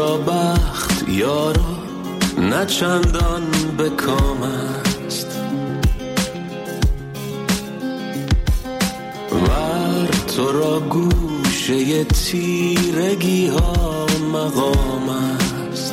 چرا بخت یارا نه چندان به کام است، ور تو را گوشه تیرگی ها مقام است.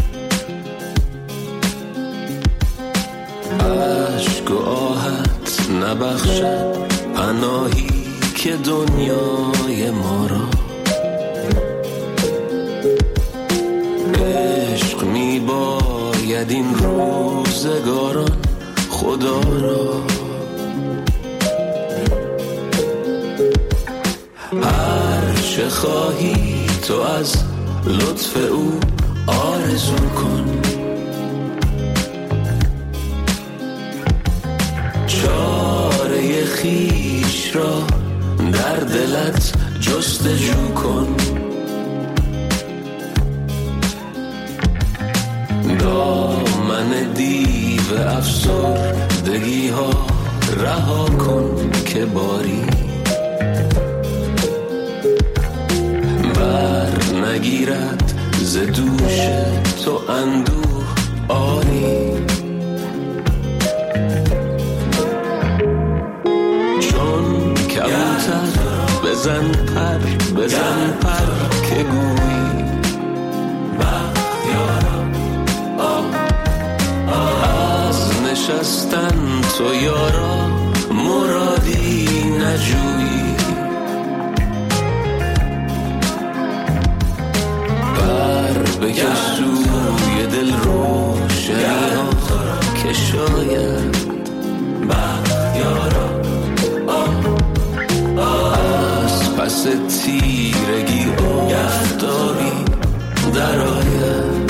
عشق و آهت نبخشد پناهی که دنیای ما را، عشق می باید این روزگاران خدا را. هر چه خواهی تو از لطف او آرزو کن، چاره خویش را در دلت جستجو کن. دامن دیو افسردگی ها رها کن که باری بر نگیرد ز دوش تو اندوه آری. چون کبوتر بزن پر که گویی از نشستن تو یارا مرادی نجویی. بر بکش سوی دل روشنی ها که شاید بختیارا از پس تیرگی آفتابی در آید.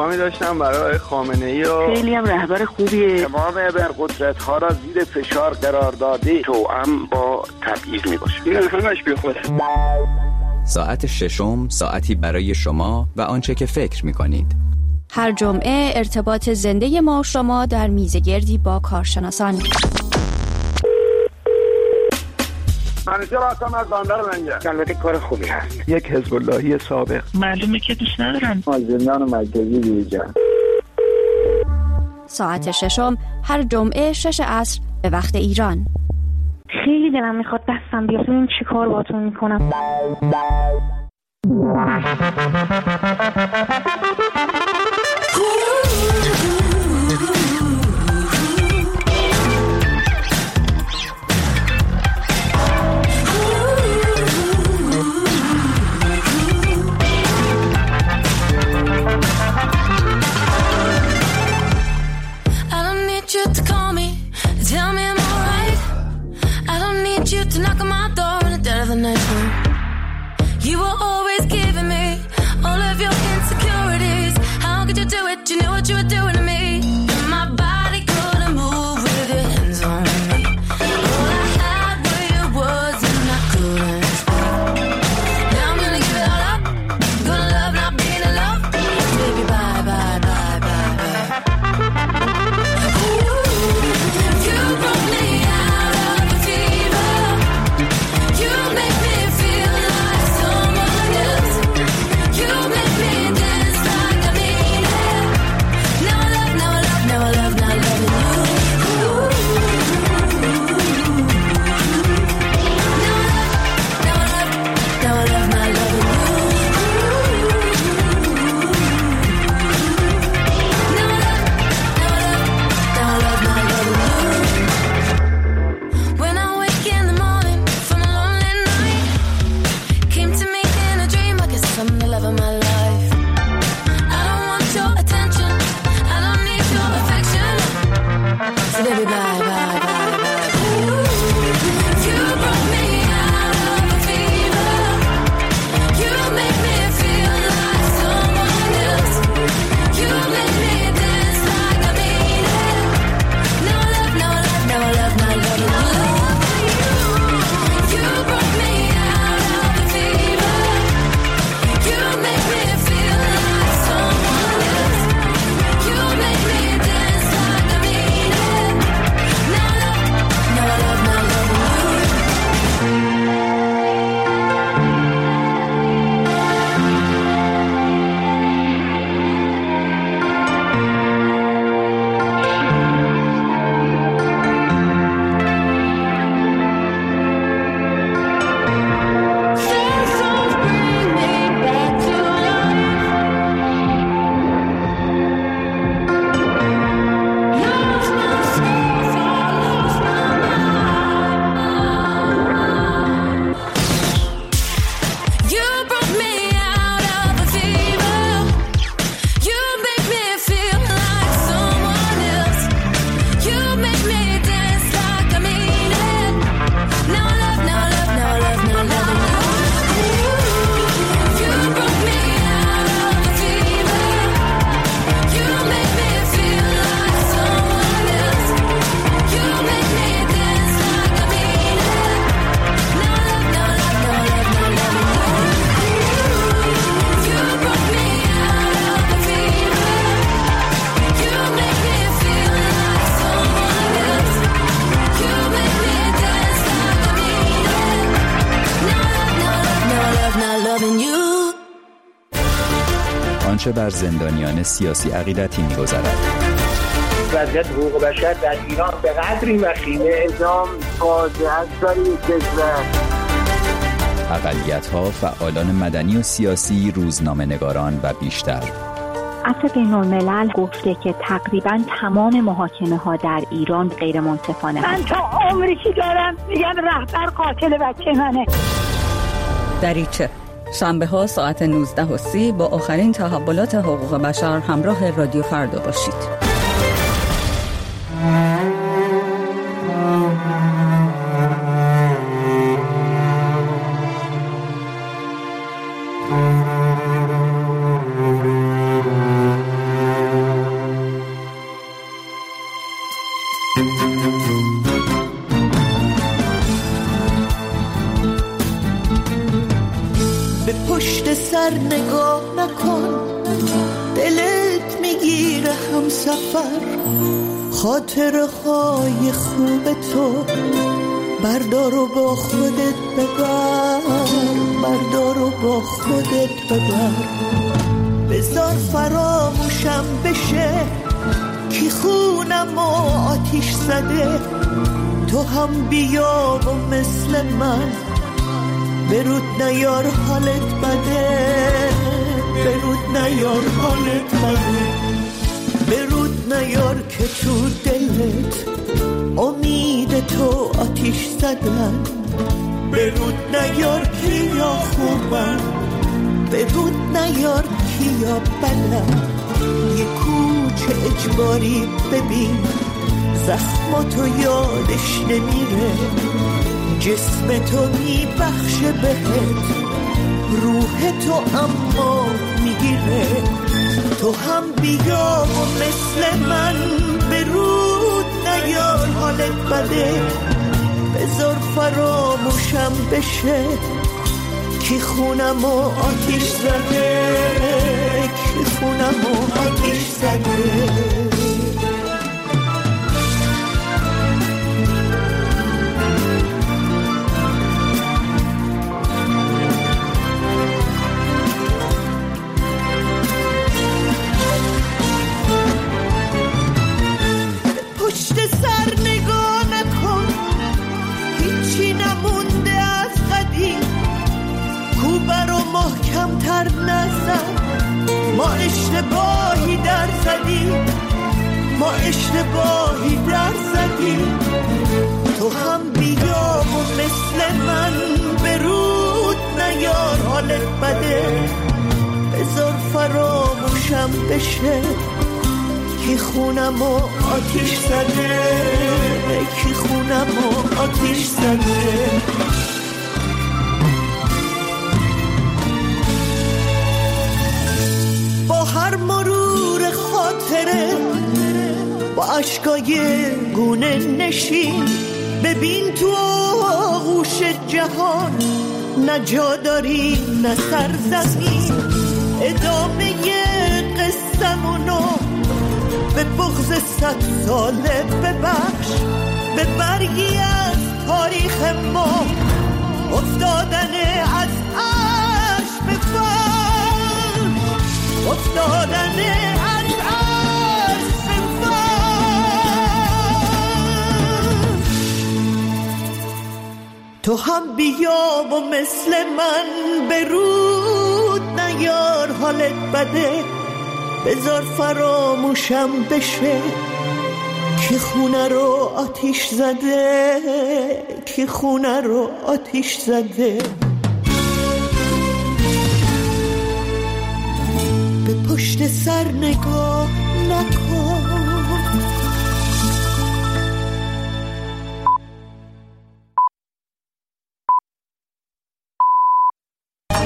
پیغامی داشتم برای خامنه‌ای و خیلی هم رهبر خوبیه. تمام ابرقدرت‌ها را زیر فشار قرار داده توأم با تبعیض میباشه. این همش بیخوده. ساعت ششم، ساعتی برای شما و آنچه که فکر می‌کنید. هر جمعه ارتباط زنده ما شما در میزگردی با کارشناسان. منیجر هستم از بندر لنگر. البته کار خوبی هست. یک حزب اللهی سابق. معلومه که دوست ندارم. از زندان مرکزی بیرون. ساعت ششم هر جمعه 6 عصر به وقت ایران. خیلی دلم میخواد دستم بیاد ببینم چی کار باهاتون میکنم. To knock on my door in the dead of the night. You were always giving me all of your insecurities. How could you do it? You knew what you were doing to me. And my body couldn't move with your hands on me. All I had were your words and I couldn't speak. Now I'm gonna give it all up. Gonna love not being in love. Baby, bye, bye, bye, bye, bye. Ooh, you broke me out of a fever. You make me feel like someone else. You make me dance like I mean it. Now I love, now I love, now I love, now loving you. Now I love, now I love, now loving you. Now I love, now I love, now loving you. When I wake in the morning from a lonely night, came to me in a dream, I guess I'm the love of my life. I don't want your attention, I don't need your affection. So baby, bye, bye, bye, bye. Ooh, you broke me out of a fever. You make me feel like someone else. You make me dance like I mean it. Now I love, now I love, now I love, now I love you. You broke me out of a fever. You make me feel like someone else. You make me dance like I mean it. Now I love, now I love, now I love you. Sad songs bring me back to life. Lost myself, I lost my mind. You broke me out of a fever. You make me feel like someone else. You make me dance like I mean it. Now I love, now I love, now I love, now I love you. You broke me out of a fever. You make me feel like someone else. You make me dance like I mean it. Now I love, now I love, now I love, now I love you. You broke me out of a fever. You make me feel like someone else. You make me dance like I mean it. Now I love, now I love, now I love, now I loving you. آنچه بر زندانیان سیاسی عقیدتی می‌گذرد. وضعیت حقوق بشر در ایران به قدری وخیمه اعدام فاجعه است برای کشور. اقلیت‌ها، فعالان مدنی و سیاسی، روزنامه‌نگاران و بیشتر. عفو بین‌الملل گفته که تقریباً تمام محاکمه‌ها در ایران غیر منصفانه من تا عمری که دارم میگم رهبر قاتل بچه منه. دریچه شنبه ها ساعت 19:30 با آخرین تحولات حقوق بشر همراه رادیو فردا باشید. پشت سر نگاه نکن، دلت میگیره هم سفر. خاطره های خوب تو بردار و با خودت ببر، بردار و با خودت ببر. بذار فراموشم بشه کی خونم و آتیش زده. تو هم بیا و مثل من برود نیار حالت بده، برود نیار حالت بده. برود نیار که تو دلت امید تو آتیش زدن. برود نیار که یا خوبم، برود نیار که یا بدم. یه کوچه اجباری ببین زخماتو یادش نمیره. جسم تو میبخشه بهت، روح تو اما میگیره. تو هم بیا و مثل من برود نیار حالت بده. بذار فراموشم بشه کی خونم و آتیش زده، کی خونم و آتیش زده. پشت سر نگاه نکن، هیچی نمونده از قدیم. کوبه رو محکم تر نزن، ما اشتباهی در زدیم، ما اشتباهی در زدیم. تو هم بیا و مثل من برود نیار حالت بده. بذار فراموشم بشه کی خونم و آتیش زده، کی خونم و آتیش زده. با هر مرور خاطره با عشقای گونه نشین، ببین تو آغوش جهان نه جا داری نه سرزمین. ادامه قصه‌مونو به بغض 100 ساله ببخش، به برگی از تاریخ ما افتادن از عرش بفرش، افتادن از عرش بفرش. تو هم بیا و مثل من برود نیار حالت بده. بذار فراموشم بشه کی خونه رو آتیش زده، کی خونه رو آتیش زده. به پشت سر نگاه